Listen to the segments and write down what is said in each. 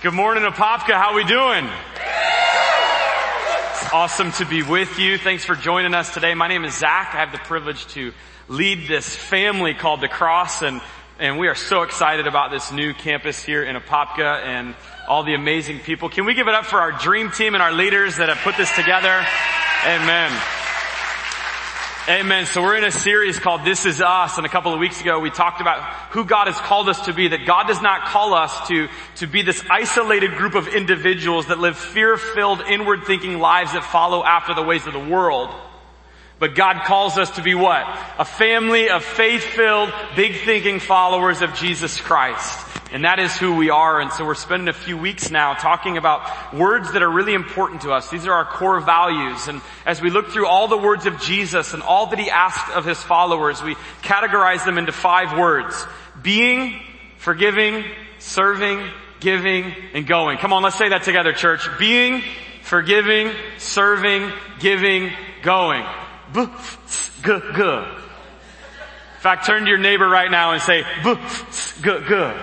Good morning, Apopka. How we doing? It's awesome to be with you. Thanks for joining us today. My name is Zach. I have the privilege to lead this family called The Cross, and we are so excited about this new campus here in Apopka and all the amazing people. Can we give it up for our dream team and our leaders that have put this together? Amen. Amen. So we're in a series called This Is Us, and a couple of weeks ago we talked about who God has called us to be, that God does not call us to be this isolated group of individuals that live fear-filled, inward-thinking lives that follow after the ways of the world. But God calls us to be what? A family of faith-filled, big-thinking followers of Jesus Christ. And that is who we are. And so we're spending a few weeks now talking about words that are really important to us. These are our core values. And as we look through all the words of Jesus and all that he asked of his followers, we categorize them into 5 words: being, forgiving, serving, giving, and going. Come on, let's say that together, church. Being, forgiving, serving, giving, going. In fact, turn to your neighbor right now and say, good.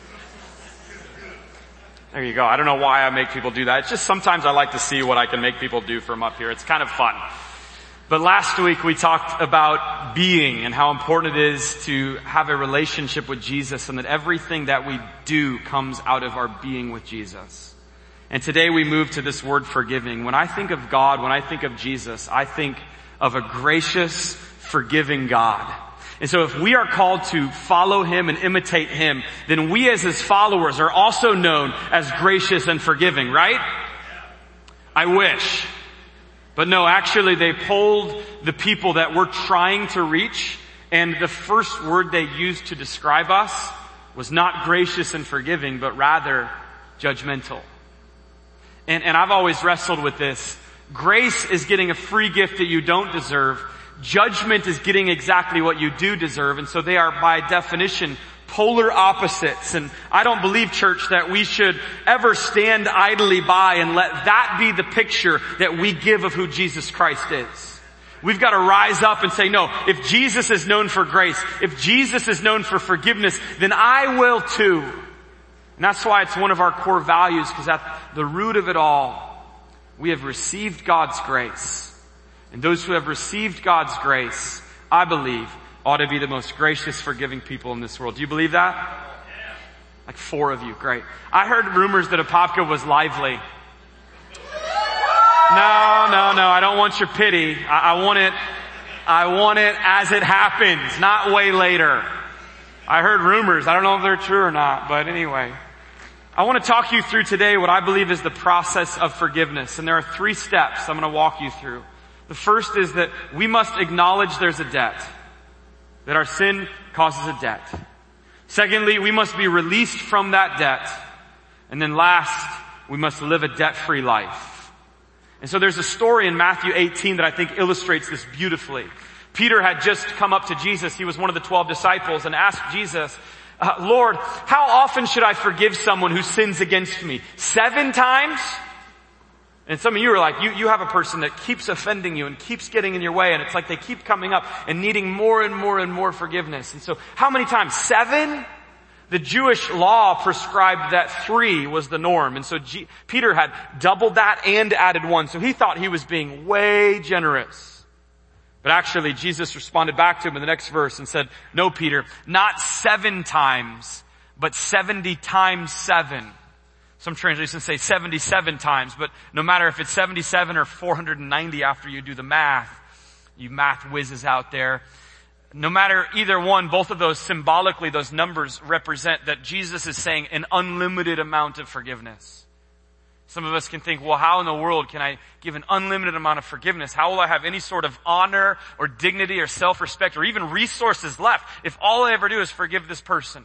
There you go. I don't know why I make people do that. It's just sometimes I like to see what I can make people do from up here. It's kind of fun. But last week we talked about being and how important it is to have a relationship with Jesus, and that everything that we do comes out of our being with Jesus. And today we move to this word forgiving. When I think of God, when I think of Jesus, I think of a gracious, forgiving God. And so if we are called to follow him and imitate him, then we as his followers are also known as gracious and forgiving, right? I wish. But no, actually they polled the people that we're trying to reach, and the first word they used to describe us was not gracious and forgiving, but rather judgmental. And I've always wrestled with this. Grace is getting a free gift that you don't deserve. Judgment is getting exactly what you do deserve. And so they are by definition polar opposites. And I don't believe, church, that we should ever stand idly by and let that be the picture that we give of who Jesus Christ is. We've got to rise up and say, no, if Jesus is known for grace, if Jesus is known for forgiveness, then I will too. And that's why it's one of our core values, because at the root of it all, we have received God's grace. And those who have received God's grace, I believe, ought to be the most gracious, forgiving people in this world. Do you believe that? Like 4 of you. Great. I heard rumors that Apopka was lively. No. I don't want your pity. I want it as it happens, not way later. I heard rumors. I don't know if they're true or not, but anyway. I want to talk you through today what I believe is the process of forgiveness. And there are 3 steps I'm going to walk you through. The first is that we must acknowledge there's a debt, that our sin causes a debt. Secondly, we must be released from that debt. And then last, we must live a debt-free life. And so there's a story in Matthew 18 that I think illustrates this beautifully. Peter had just come up to Jesus. He was one of the 12 disciples, and asked Jesus, Lord, how often should I forgive someone who sins against me? 7 times? And some of you are like, you have a person that keeps offending you and keeps getting in your way, and it's like they keep coming up and needing more and more and more forgiveness. And so how many times? 7? The Jewish law prescribed that 3 was the norm. And so Peter had doubled that and added 1. So he thought he was being way generous. But actually Jesus responded back to him in the next verse and said, no, Peter, not 7 times, but 70 times 7. Some translations say 77 times, but no matter if it's 77 or 490 after you do the math, you math whizzes out there. No matter either one, both of those symbolically, those numbers represent that Jesus is saying an unlimited amount of forgiveness. Some of us can think, well, how in the world can I give an unlimited amount of forgiveness? How will I have any sort of honor or dignity or self-respect or even resources left if all I ever do is forgive this person?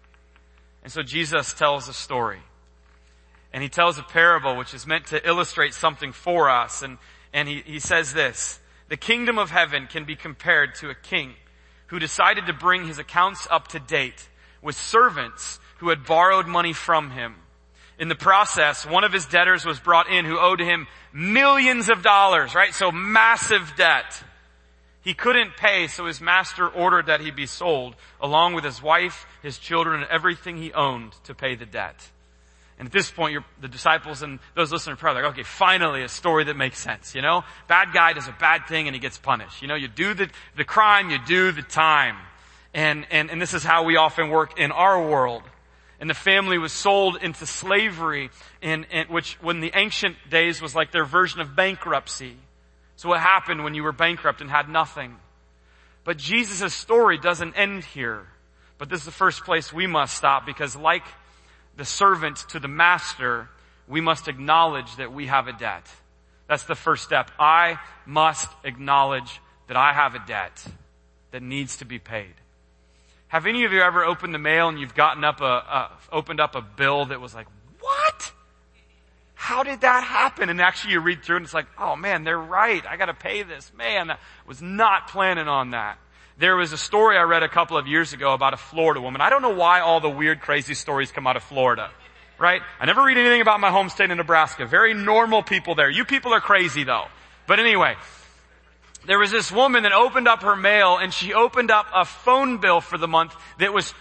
And so Jesus tells a story. And he tells a parable which is meant to illustrate something for us. And he says this: the kingdom of heaven can be compared to a king who decided to bring his accounts up to date with servants who had borrowed money from him. In the process, one of his debtors was brought in who owed him millions of dollars, right? So massive debt. He couldn't pay, so his master ordered that he be sold, along with his wife, his children, and everything he owned to pay the debt. And at this point, the disciples and those listening to prayer are like, okay, finally a story that makes sense, Bad guy does a bad thing and he gets punished. You do the crime, you do the time. And this is how we often work in our world. And the family was sold into slavery, which when the ancient days was like their version of bankruptcy. So what happened when you were bankrupt and had nothing? But Jesus' story doesn't end here. But this is the first place we must stop, because like the servant to the master, we must acknowledge that we have a debt. That's the first step. I must acknowledge that I have a debt that needs to be paid. Have any of you ever opened the mail and you've opened up a bill that was like, what? How did that happen? And actually you read through and it's like, oh man, they're right. I gotta pay this. Man, I was not planning on that. There was a story I read a couple of years ago about a Florida woman. I don't know why all the weird, crazy stories come out of Florida, right? I never read anything about my home state of Nebraska. Very normal people there. You people are crazy though. But anyway, there was this woman that opened up her mail and she opened up a phone bill for the month that was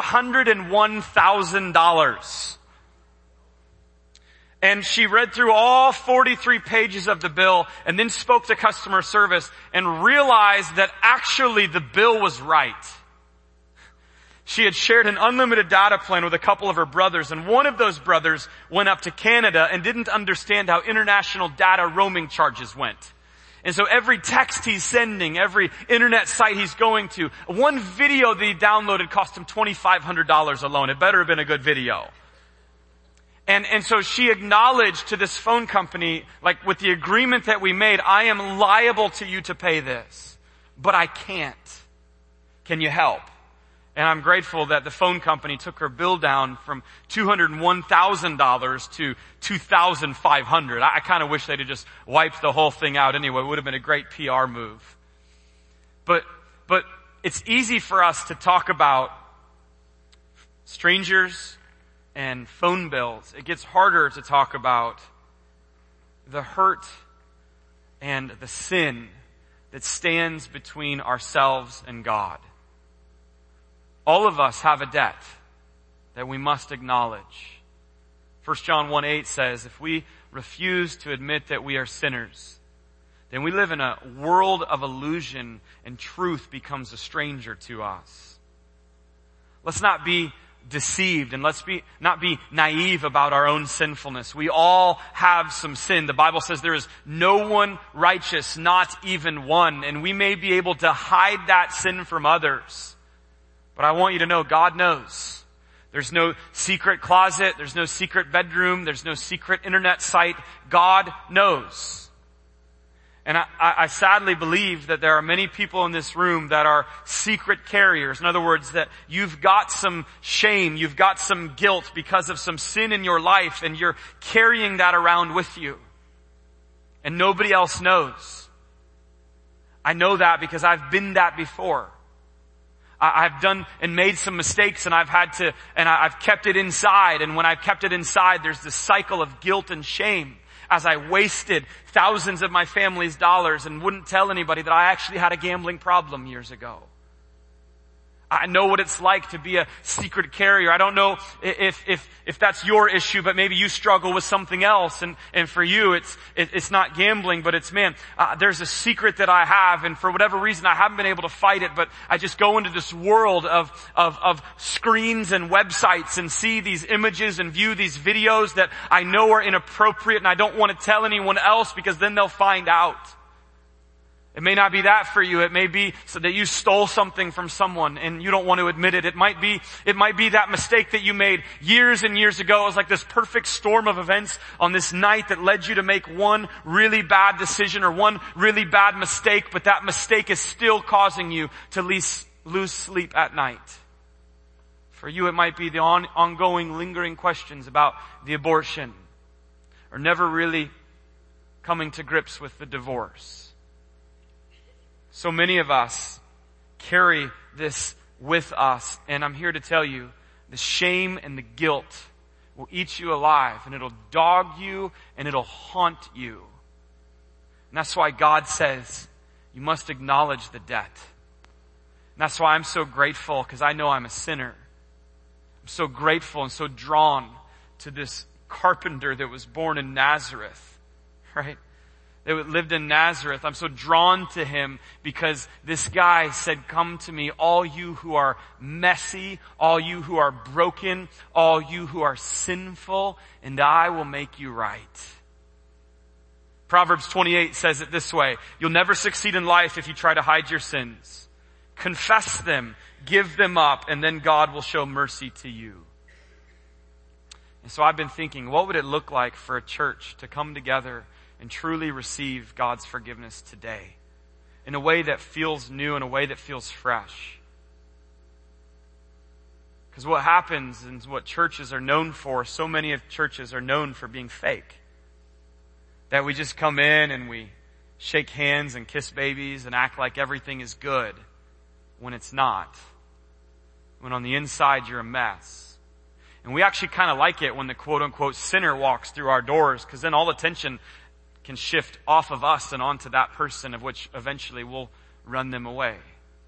$201,000. And she read through all 43 pages of the bill and then spoke to customer service and realized that actually the bill was right. She had shared an unlimited data plan with a couple of her brothers, and one of those brothers went up to Canada and didn't understand how international data roaming charges went. And so every text he's sending, every internet site he's going to, one video that he downloaded cost him $2,500 alone. It better have been a good video. And so she acknowledged to this phone company, like with the agreement that we made, I am liable to you to pay this, but I can't. Can you help? And I'm grateful that the phone company took her bill down from $201,000 to $2,500. I kind of wish they'd have just wiped the whole thing out anyway. It would have been a great PR move. But it's easy for us to talk about strangers and phone bills. It gets harder to talk about the hurt and the sin that stands between ourselves and God. All of us have a debt that we must acknowledge. 1 John 1:8 says, if we refuse to admit that we are sinners, then we live in a world of illusion and truth becomes a stranger to us. Let's not be deceived and let's not be naive about our own sinfulness. We all have some sin. The Bible says there is no one righteous, not even one. And we may be able to hide that sin from others. But I want you to know God knows. There's no secret closet. There's no secret bedroom. There's no secret internet site. God knows. And I sadly believe that there are many people in this room that are secret carriers. In other words, that you've got some shame, you've got some guilt because of some sin in your life, and you're carrying that around with you. And nobody else knows. I know that because I've been that before. I've done and made some mistakes and I've kept it inside. And when I've kept it inside, there's this cycle of guilt and shame. As I wasted thousands of my family's dollars and wouldn't tell anybody that I actually had a gambling problem years ago. I know what it's like to be a secret carrier. I don't know if that's your issue, but maybe you struggle with something else. And for you, it's not gambling, but it's, there's a secret that I have, and for whatever reason, I haven't been able to fight it, but I just go into this world of screens and websites and see these images and view these videos that I know are inappropriate, and I don't want to tell anyone else because then they'll find out. It may not be that for you. It may be so that you stole something from someone and you don't want to admit it. It might be that mistake that you made years and years ago. It was like this perfect storm of events on this night that led you to make one really bad decision or one really bad mistake, but that mistake is still causing you to lose sleep at night. For you, it might be the ongoing, lingering questions about the abortion, or never really coming to grips with the divorce. So many of us carry this with us, and I'm here to tell you, the shame and the guilt will eat you alive, and it'll dog you, and it'll haunt you. And that's why God says, you must acknowledge the debt. And that's why I'm so grateful, because I know I'm a sinner. I'm so grateful and so drawn to this carpenter that was born in Nazareth, right? That lived in Nazareth. I'm so drawn to him because this guy said, come to me, all you who are messy, all you who are broken, all you who are sinful, and I will make you right. Proverbs 28 says it this way, you'll never succeed in life if you try to hide your sins. Confess them, give them up, and then God will show mercy to you. And so I've been thinking, what would it look like for a church to come together and truly receive God's forgiveness today in a way that feels new, in a way that feels fresh? Because what happens and what churches are known for, so many of churches are known for being fake. That we just come in and we shake hands and kiss babies and act like everything is good when it's not. When on the inside you're a mess. And we actually kind of like it when the quote unquote sinner walks through our doors, because then all attention can shift off of us and onto that person, of which eventually we'll run them away.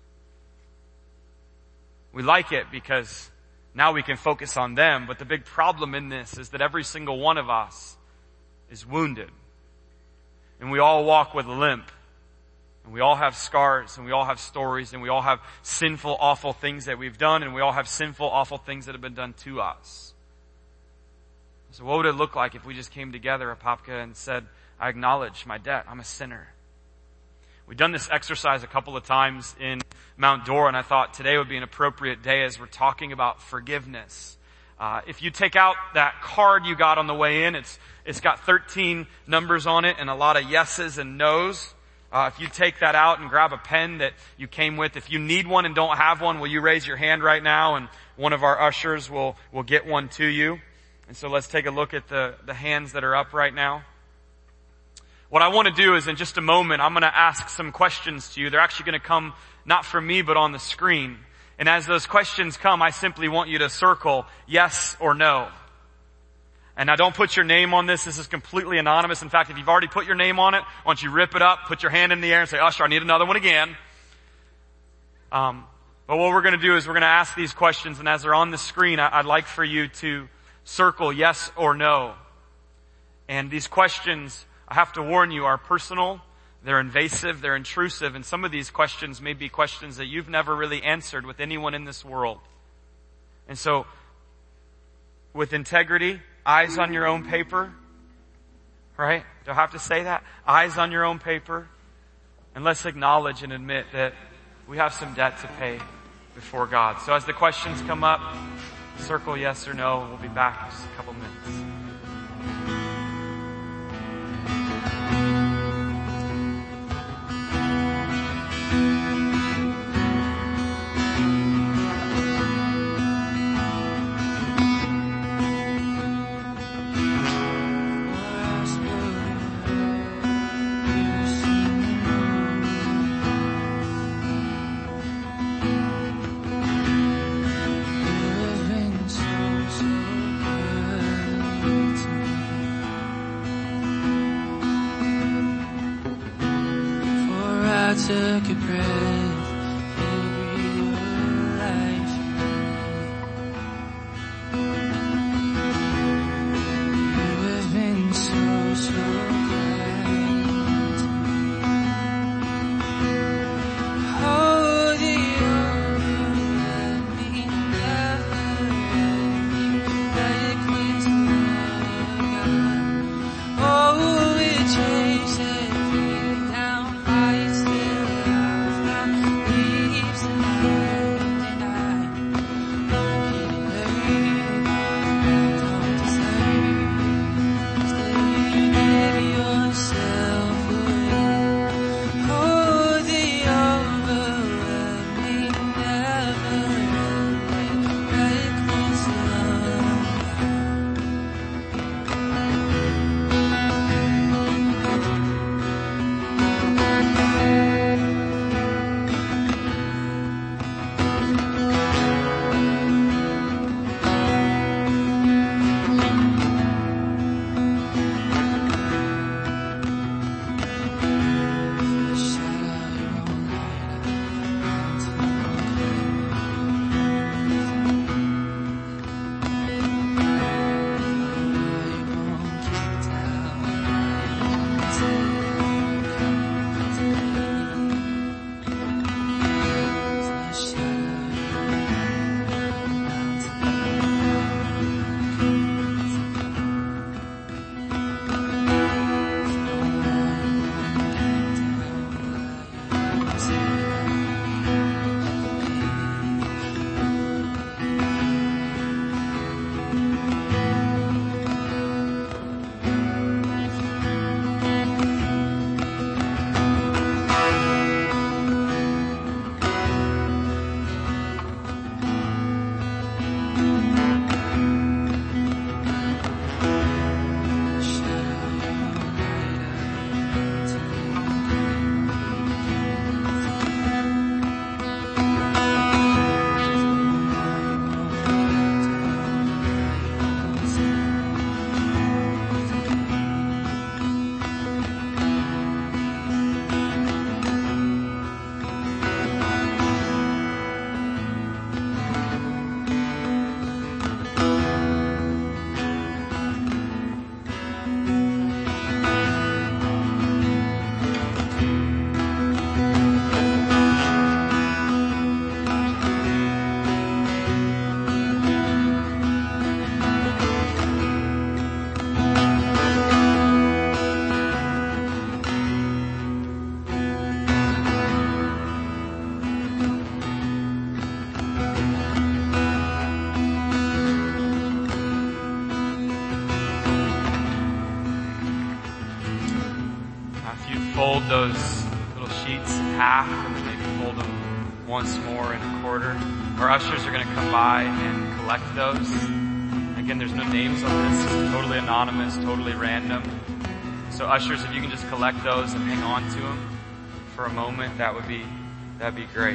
We like it because now we can focus on them, but the big problem in this is that every single one of us is wounded. And we all walk with a limp. And we all have scars, and we all have stories, and we all have sinful, awful things that we've done, and we all have sinful, awful things that have been done to us. So what would it look like if we just came together, Apopka, and said, I acknowledge my debt. I'm a sinner. We've done this exercise a couple of times in Mount Dora, and I thought today would be an appropriate day as we're talking about forgiveness. If you take out that card you got on the way in, it's got 13 numbers on it and a lot of yeses and nos. If you take that out and grab a pen that you came with, if you need one and don't have one, will you raise your hand right now, and one of our ushers will get one to you. And so let's take a look at the hands that are up right now. What I want to do is in just a moment, I'm going to ask some questions to you. They're actually going to come not from me, but on the screen. And as those questions come, I simply want you to circle yes or no. And now don't put your name on this. This is completely anonymous. In fact, if you've already put your name on it, why don't you rip it up, put your hand in the air and say, Usher, I need another one again. But what we're going to do is we're going to ask these questions, and as they're on the screen, I'd like for you to circle yes or no. And these questions, I have to warn you, are personal. They're invasive, they're intrusive, and some of these questions may be questions that you've never really answered with anyone in this world. And so, with integrity, eyes on your own paper, right? Do I have to say that? Eyes on your own paper. And let's acknowledge and admit that we have some debt to pay before God. So as the questions come up, circle yes or no, and we'll be back in just a couple minutes. Took a breath, every life. You have been so kind to me. Oh, the overwhelming love that clings to God. Oh, it chases me down, I still. those little sheets in half and then maybe fold them once more in a quarter. Our ushers are going to come by and collect those. Again, there's no names on this. It's totally anonymous, totally random. So ushers, if you can just collect those and hang on to them for a moment, that'd be great.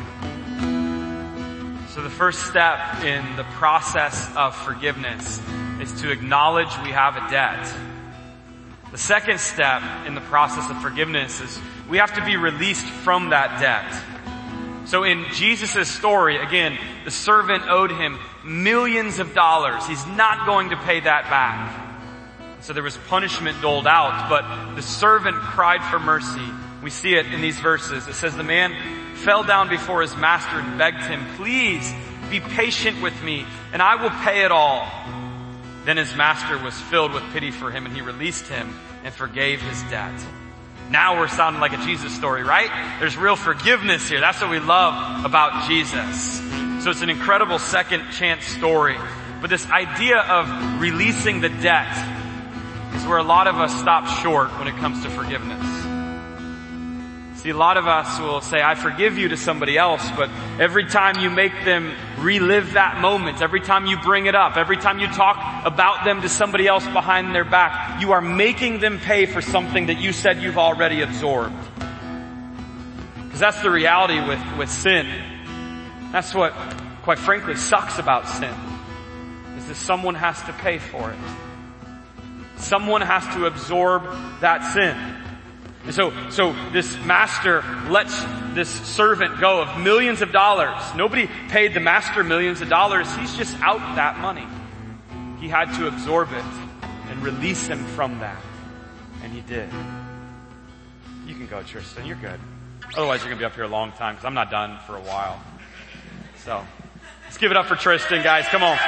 So the first step in the process of forgiveness is to acknowledge we have a debt. The second step in the process of forgiveness is we have to be released from that debt. So in Jesus' story, again, the servant owed him millions of dollars. He's not going to pay that back. So there was punishment doled out, but the servant cried for mercy. We see it in these verses. It says the man fell down before his master and begged him, "Please be patient with me and I will pay it all." Then his master was filled with pity for him and he released him and forgave his debt. Now we're sounding like a Jesus story, right? There's real forgiveness here. That's what we love about Jesus. So it's an incredible second chance story. But this idea of releasing the debt is where a lot of us stop short when it comes to forgiveness. See, a lot of us will say, "I forgive you" to somebody else, but every time you make them relive that moment, every time you bring it up, every time you talk about them to somebody else behind their back, you are making them pay for something that you said you've already absorbed. Because that's the reality with sin. That's what, quite frankly, sucks about sin, is that someone has to pay for it. Someone has to absorb that sin. And so this master lets this servant go of millions of dollars. Nobody paid the master millions of dollars. He's just out that money. He had to absorb it and release him from that. And he did. You can go, Tristan. You're good. Otherwise you're going to be up here a long time because I'm not done for a while. So let's give it up for Tristan, guys. Come on.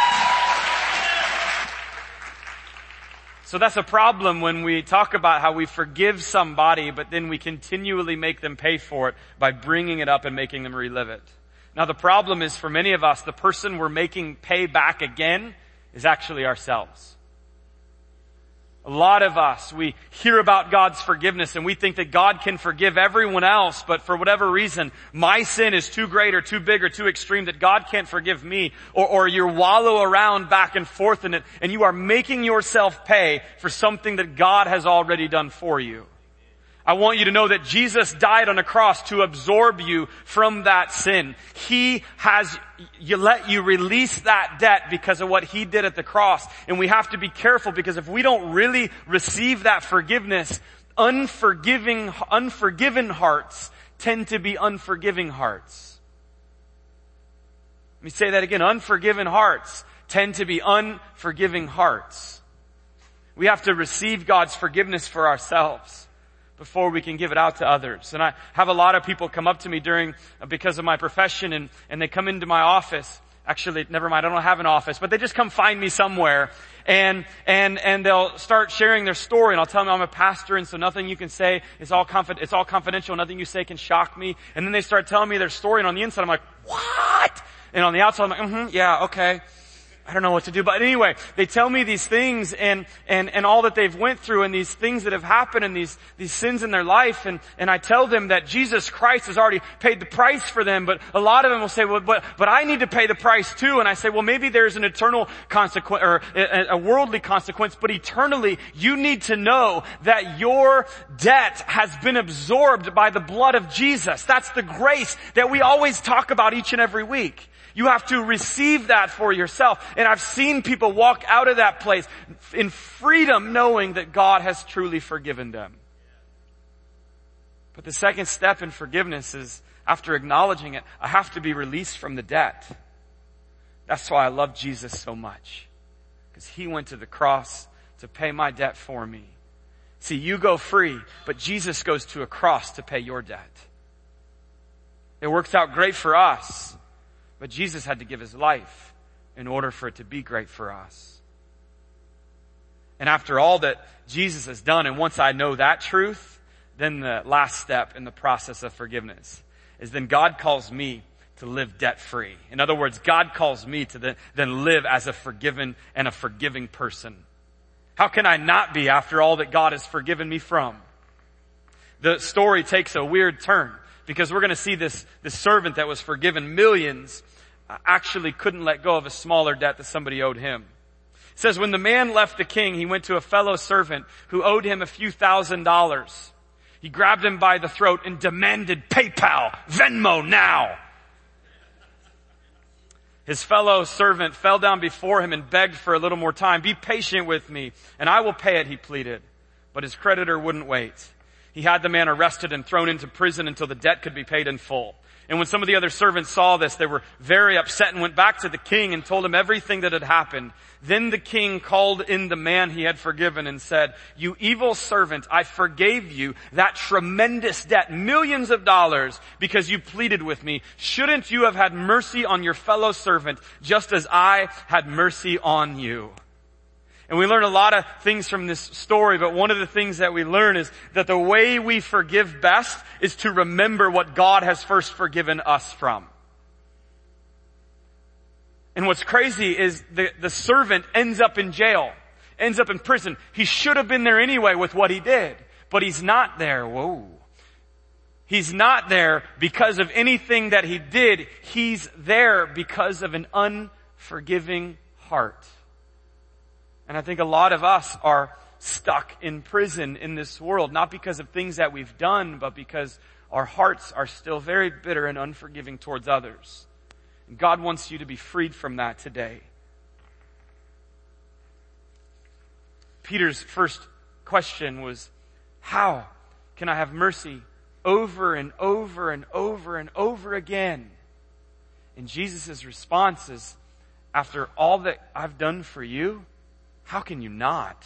So that's a problem when we talk about how we forgive somebody, but then we continually make them pay for it by bringing it up and making them relive it. Now the problem is for many of us, the person we're making pay back again is actually ourselves. A lot of us, we hear about God's forgiveness and we think that God can forgive everyone else, but for whatever reason, my sin is too great or too big or too extreme that God can't forgive me, or you wallow around back and forth in it and you are making yourself pay for something that God has already done for you. I want you to know that Jesus died on a cross to absorb you from that sin. He has let you release that debt because of what He did at the cross. And we have to be careful because if we don't really receive that forgiveness, unforgiven hearts tend to be unforgiving hearts. Let me say that again. Unforgiven hearts tend to be unforgiving hearts. We have to receive God's forgiveness for ourselves before we can give it out to others. And I have a lot of people come up to me because of my profession and they come into my office. Actually, never mind, I don't have an office, but they just come find me somewhere and they'll start sharing their story and I'll tell them I'm a pastor and so nothing you can say is all confidential, nothing you say can shock me. And then they start telling me their story and on the inside I'm like, what? And on the outside I'm like, yeah, okay. I don't know what to do. But anyway, they tell me these things and all that they've went through and these things that have happened and these sins in their life. And I tell them that Jesus Christ has already paid the price for them. But a lot of them will say, well, but I need to pay the price too. And I say, well, maybe there's an eternal consequence or a worldly consequence, but eternally you need to know that your debt has been absorbed by the blood of Jesus. That's the grace that we always talk about each and every week. You have to receive that for yourself. And I've seen people walk out of that place in freedom knowing that God has truly forgiven them. But the second step in forgiveness is, after acknowledging it, I have to be released from the debt. That's why I love Jesus so much. Because He went to the cross to pay my debt for me. See, you go free, but Jesus goes to a cross to pay your debt. It works out great for us. But Jesus had to give His life in order for it to be great for us. And after all that Jesus has done, and once I know that truth, then the last step in the process of forgiveness is then God calls me to live debt-free. In other words, God calls me to then live as a forgiven and a forgiving person. How can I not be after all that God has forgiven me from? The story takes a weird turn because we're going to see this servant that was forgiven millions actually couldn't let go of a smaller debt that somebody owed him. It says, when the man left the king, he went to a fellow servant who owed him a few $1,000s. He grabbed him by the throat and demanded PayPal, Venmo now. His fellow servant fell down before him and begged for a little more time. Be patient with me and I will pay it, he pleaded. But his creditor wouldn't wait. He had the man arrested and thrown into prison until the debt could be paid in full. And when some of the other servants saw this, they were very upset and went back to the king and told him everything that had happened. Then the king called in the man he had forgiven and said, you evil servant, I forgave you that tremendous debt, millions of dollars, because you pleaded with me. Shouldn't you have had mercy on your fellow servant just as I had mercy on you? And we learn a lot of things from this story, but one of the things that we learn is that the way we forgive best is to remember what God has first forgiven us from. And what's crazy is the servant ends up in jail, ends up in prison. He should have been there anyway with what he did, but he's not there. Whoa. He's not there because of anything that he did. He's there because of an unforgiving heart. And I think a lot of us are stuck in prison in this world, not because of things that we've done, but because our hearts are still very bitter and unforgiving towards others. And God wants you to be freed from that today. Peter's first question was, how can I have mercy over and over and over and over again? And Jesus' response is, after all that I've done for you, how can you not?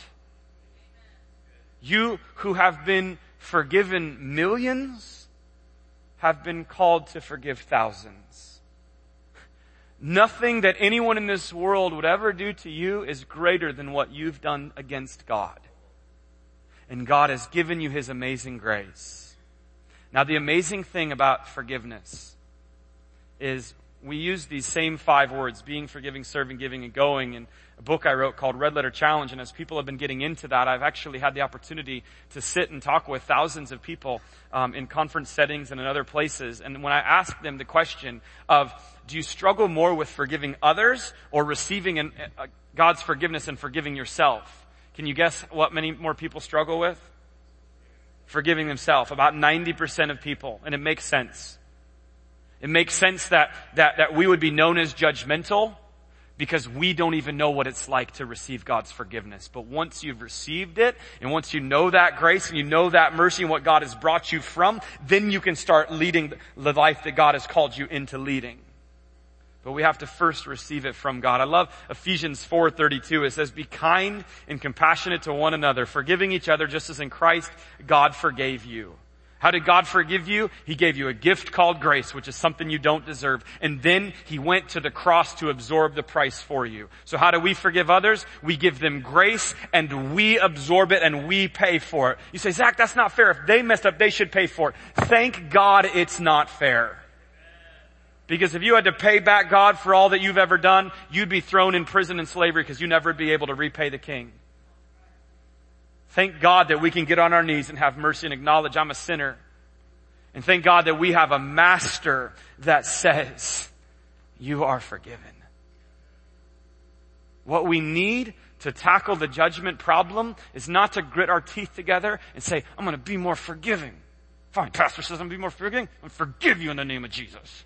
You who have been forgiven millions have been called to forgive thousands. Nothing that anyone in this world would ever do to you is greater than what you've done against God. And God has given you His amazing grace. Now, the amazing thing about forgiveness is we use these same 5 words, being, forgiving, serving, giving, and going, in a book I wrote called Red Letter Challenge. And as people have been getting into that, I've actually had the opportunity to sit and talk with thousands of people in conference settings and in other places. And when I ask them the question of, do you struggle more with forgiving others or receiving God's forgiveness and forgiving yourself? Can you guess what many more people struggle with? Forgiving themselves. About 90% of people. And it makes sense. It makes sense that we would be known as judgmental because we don't even know what it's like to receive God's forgiveness. But once you've received it, and once you know that grace and you know that mercy and what God has brought you from, then you can start leading the life that God has called you into leading. But we have to first receive it from God. I love Ephesians 4:32. It says, be kind and compassionate to one another, forgiving each other just as in Christ God forgave you. How did God forgive you? He gave you a gift called grace, which is something you don't deserve. And then He went to the cross to absorb the price for you. So how do we forgive others? We give them grace and we absorb it and we pay for it. You say, Zach, that's not fair. If they messed up, they should pay for it. Thank God it's not fair. Because if you had to pay back God for all that you've ever done, you'd be thrown in prison and slavery because you'd never be able to repay the King. Thank God that we can get on our knees and have mercy and acknowledge I'm a sinner. And thank God that we have a master that says, you are forgiven. What we need to tackle the judgment problem is not to grit our teeth together and say, I'm going to be more forgiving. Fine, pastor says I'm going to be more forgiving. I'm going to forgive you in the name of Jesus.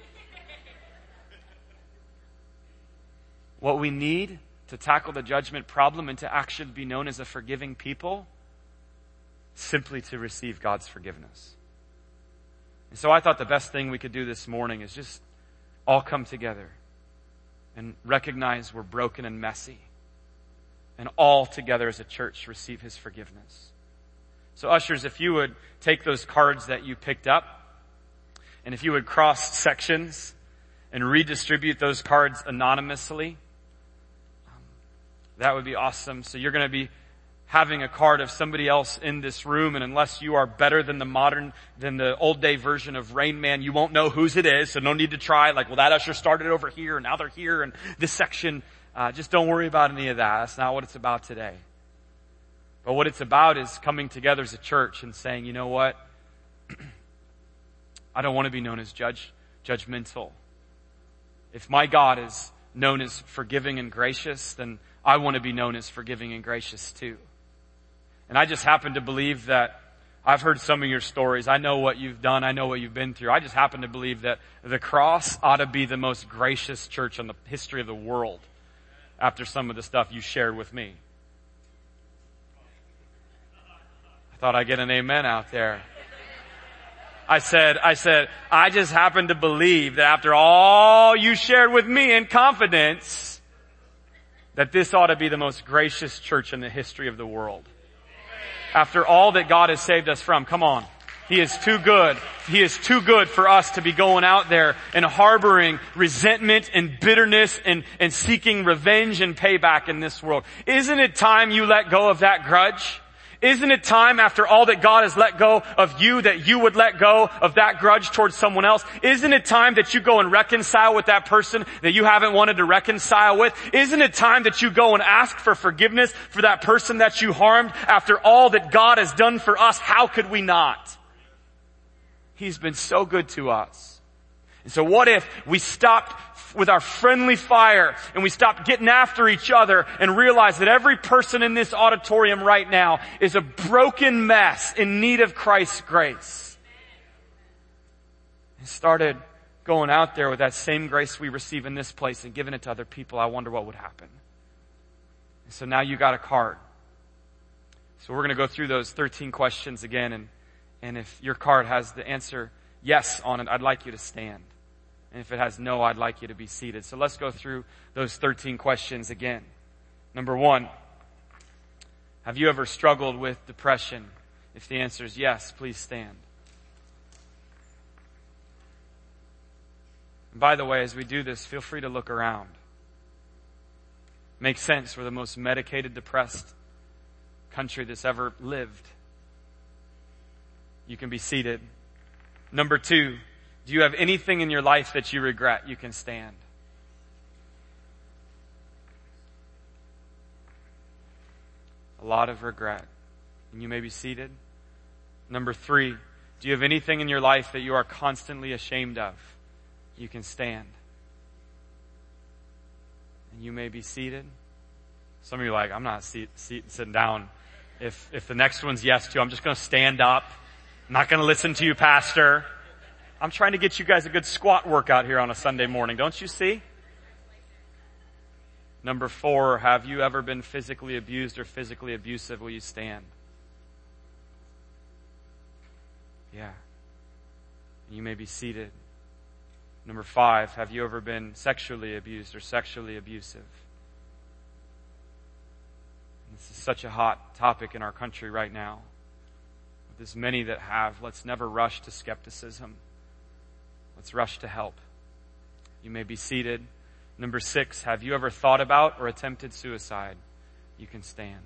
What we need to tackle the judgment problem and to actually be known as a forgiving people, simply to receive God's forgiveness. And so I thought the best thing we could do this morning is just all come together and recognize we're broken and messy. And all together as a church receive His forgiveness. So ushers, if you would take those cards that you picked up, and if you would cross sections and redistribute those cards anonymously, that would be awesome. So you're going to be having a card of somebody else in this room, and unless you are better than the old day version of Rain Man, you won't know whose it is, so no need to try, like, well, that usher started over here, and now they're here, and this section, just don't worry about any of that. That's not what it's about today. But what it's about is coming together as a church and saying, you know what? I don't want to be known as judgmental. If my God is known as forgiving and gracious, then I want to be known as forgiving and gracious too. And I just happen to believe that I've heard some of your stories. I know what you've done. I know what you've been through. I just happen to believe that the Cross ought to be the most gracious church in the history of the world after some of the stuff you shared with me. I thought I'd get an amen out there. I said, I just happen to believe that after all you shared with me in confidence, that this ought to be the most gracious church in the history of the world. After all that God has saved us from, come on. He is too good. He is too good for us to be going out there and harboring resentment and bitterness and seeking revenge and payback in this world. Isn't it time you let go of that grudge? Isn't it time after all that God has let go of you that you would let go of that grudge towards someone else? Isn't it time that you go and reconcile with that person that you haven't wanted to reconcile with? Isn't it time that you go and ask for forgiveness for that person that you harmed after all that God has done for us? How could we not? He's been so good to us. And so what if we stopped with our friendly fire and we stopped getting after each other and realized that every person in this auditorium right now is a broken mess in need of Christ's grace? And started going out there with that same grace we receive in this place and giving it to other people. I wonder what would happen. And so now you got a card. So we're going to go through those 13 questions again, and if your card has the answer yes on it, I'd like you to stand. And if it has no, I'd like you to be seated. So let's go through those 13 questions again. Number 1, have you ever struggled with depression? If the answer is yes, please stand. And by the way, as we do this, feel free to look around. Makes sense. We're the most medicated, depressed country that's ever lived. You can be seated. Number 2, do you have anything in your life that you regret? You can stand. A lot of regret. And you may be seated. Number 3, do you have anything in your life that you are constantly ashamed of? You can stand. And you may be seated. Some of you are like, I'm not sitting down. If the next one's yes to, I'm just going to stand up. I'm not going to listen to you, Pastor. I'm trying to get you guys a good squat workout here on a Sunday morning. Don't you see? Number 4, have you ever been physically abused or physically abusive? Will you stand? Yeah. You may be seated. Number 5, have you ever been sexually abused or sexually abusive? This is such a hot topic in our country right now. With as many that have, let's never rush to skepticism. Let's rush to help. You may be seated. Number 6, have you ever thought about or attempted suicide? You can stand.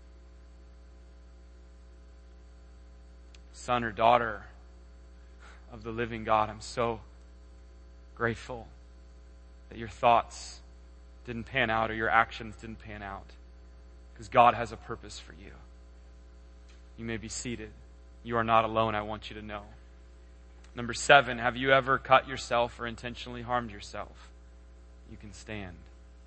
Son or daughter of the living God, I'm so grateful that your thoughts didn't pan out or your actions didn't pan out, because God has a purpose for you. You may be seated. You are not alone, I want you to know. Number 7, have you ever cut yourself or intentionally harmed yourself? You can stand.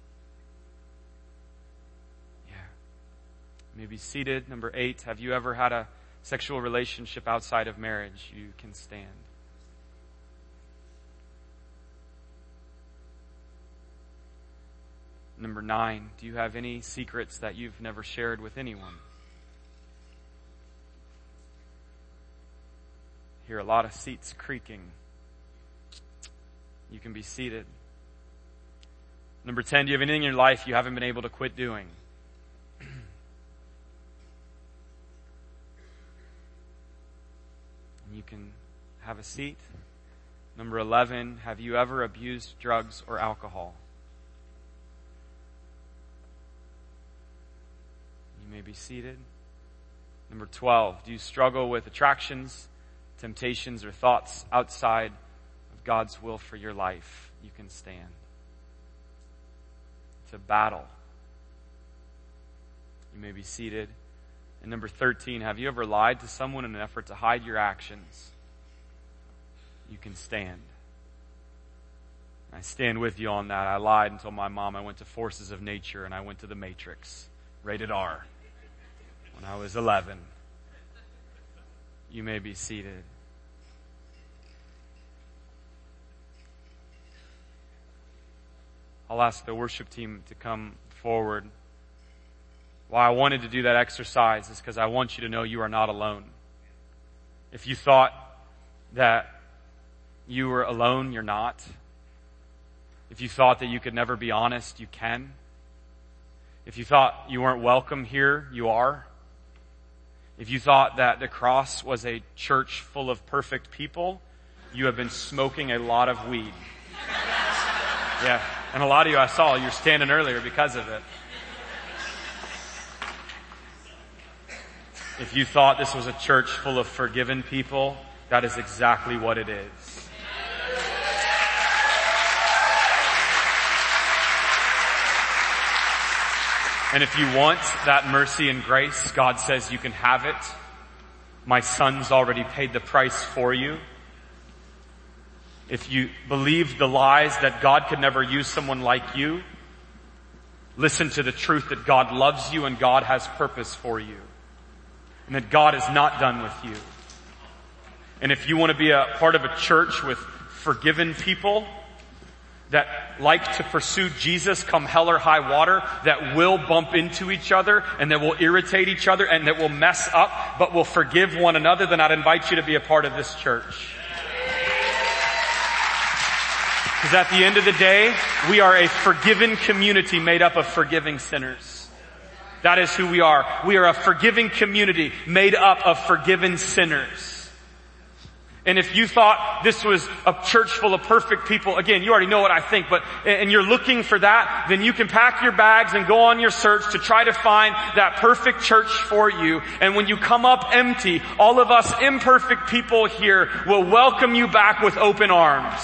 Yeah. You may be seated. Number 8, have you ever had a sexual relationship outside of marriage? You can stand. Number 9, do you have any secrets that you've never shared with anyone? Hear a lot of seats creaking. You can be seated. Number 10, do you have anything in your life you haven't been able to quit doing? You can have a seat. Number 11, have you ever abused drugs or alcohol? You may be seated. Number 12, do you struggle with attractions, temptations, or thoughts outside of God's will for your life? You can stand. It's a battle. You may be seated. And number 13, have you ever lied to someone in an effort to hide your actions? you can stand. I stand with you on that. I lied and told my mom I went to Forces of Nature and I went to the Matrix, rated R, when I was 11. You may be seated. I'll ask the worship team to come forward. Why I wanted to do that exercise is because I want you to know you are not alone. If you thought that you were alone, you're not. If you thought that you could never be honest, you can. If you thought you weren't welcome here, you are. If you thought that the Cross was a church full of perfect people, you have been smoking a lot of weed. Yeah, and a lot of you I saw, you're standing earlier because of it. If you thought this was a church full of forgiven people, that is exactly what it is. And if you want that mercy and grace, God says you can have it. My Son's already paid the price for you. If you believe the lies that God could never use someone like you, listen to the truth that God loves you and God has purpose for you. And that God is not done with you. And if you want to be a part of a church with forgiven people that like to pursue Jesus come hell or high water, that will bump into each other and that will irritate each other and that will mess up but will forgive one another, then I'd invite you to be a part of this church. Because at the end of the day, we are a forgiven community made up of forgiving sinners. That is who we are. We are a forgiving community made up of forgiven sinners. And if you thought this was a church full of perfect people, again, you already know what I think, and you're looking for that, then you can pack your bags and go on your search to try to find that perfect church for you. And when you come up empty, all of us imperfect people here will welcome you back with open arms.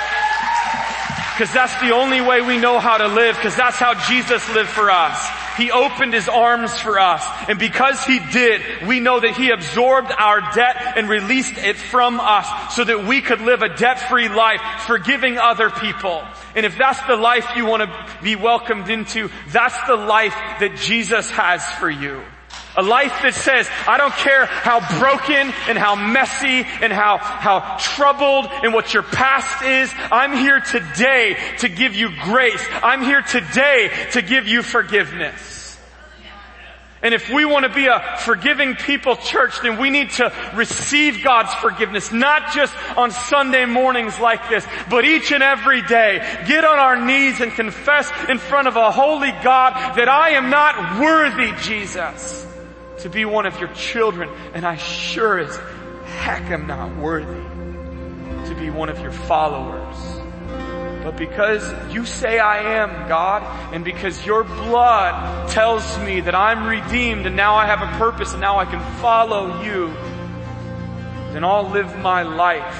Because that's the only way we know how to live, because that's how Jesus lived for us. He opened His arms for us. And because He did, we know that He absorbed our debt and released it from us so that we could live a debt-free life, forgiving other people. And if that's the life you want to be welcomed into, that's the life that Jesus has for you. A life that says, I don't care how broken and how messy and how troubled and what your past is. I'm here today to give you grace. I'm here today to give you forgiveness. And if we want to be a forgiving people church, then we need to receive God's forgiveness, not just on Sunday mornings like this, but each and every day. Get on our knees and confess in front of a holy God that I am not worthy, Jesus, to be one of your children, and I sure as heck am not worthy to be one of your followers. But because you say I am, God, and because your blood tells me that I'm redeemed and now I have a purpose and now I can follow you, then I'll live my life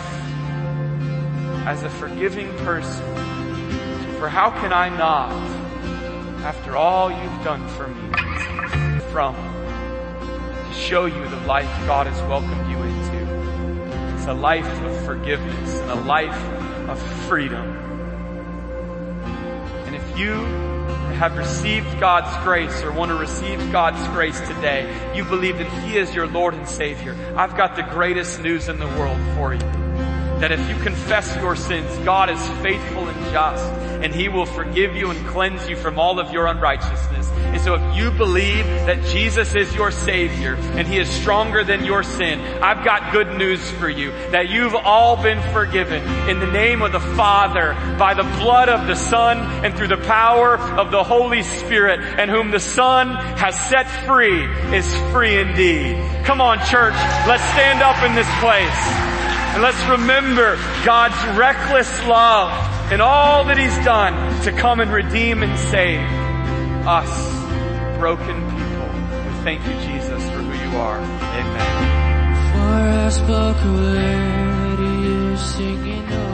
as a forgiving person. For how can I not, after all you've done for me, show you the life God has welcomed you into. It's a life of forgiveness and a life of freedom. And if you have received God's grace or want to receive God's grace today, you believe that He is your Lord and Savior, I've got the greatest news in the world for you. That if you confess your sins, God is faithful and just, and He will forgive you and cleanse you from all of your unrighteousness. And so if you believe that Jesus is your Savior and He is stronger than your sin, I've got good news for you, that you've all been forgiven in the name of the Father, by the blood of the Son, and through the power of the Holy Spirit, and whom the Son has set free is free indeed. Come on, church, let's stand up in this place. And let's remember God's reckless love and all that He's done to come and redeem and save us, broken people. We thank you, Jesus, for who you are. Amen. For I spoke a word, you singing